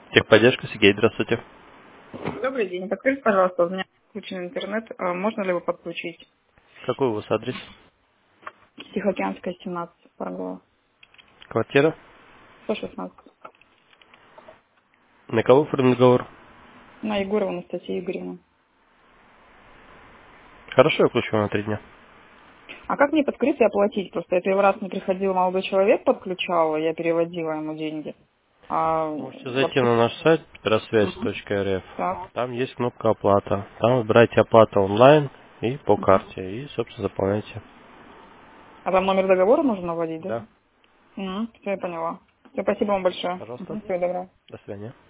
Техподдержка, Сергей, здравствуйте. Добрый день. Подскажите, пожалуйста, у меня включен интернет. Можно ли его подключить? Какой у вас адрес? Тихоокеанская, 17, Паргова. Квартира? 116. На кого оформлен договор? На Егорову Анастасию Игоревну. Хорошо, я включу на 3 дня. А как мне подкрыть и оплатить? Просто я первый раз не приходил, молодой человек подключал, я переводила ему деньги. А Можете зайти вообще... на наш сайт Мгм. petrosвязь.рф. Так. Там есть кнопка оплата. Там выбираете оплата онлайн и по Мгм. карте. И, собственно, заполняете. А там номер договора нужно вводить, да? Да, Все, я поняла. Все, спасибо вам большое. пожалуйста. Всего доброго. До свидания.